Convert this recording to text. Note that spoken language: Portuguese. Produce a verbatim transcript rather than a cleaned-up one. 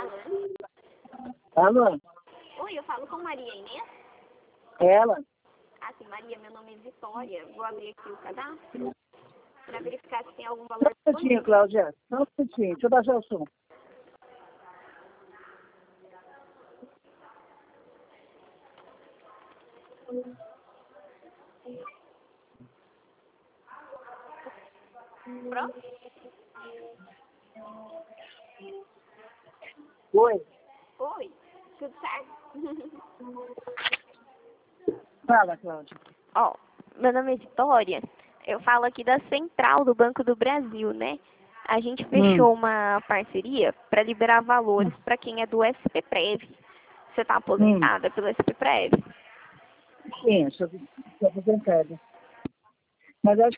falando? Alô? Oi, eu falo com Maria Inês? Ela? Ah, sim, Maria, meu nome é Vitória. Vou abrir aqui o cadastro para verificar se tem algum valor Só um minutinho, disponível. Cláudia. Só um minutinho. Deixa eu baixar o som. Pronto? Oi. Oi, tudo certo? Fala, Cláudia. Ó, meu nome é Vitória. Eu falo aqui da Central do Banco do Brasil, né? A gente Hum. fechou uma parceria para liberar valores para quem é do S P Prev. Você está Hum. aposentada pelo S P Prev? Sim, eu sou, sou aposentada. Mas acho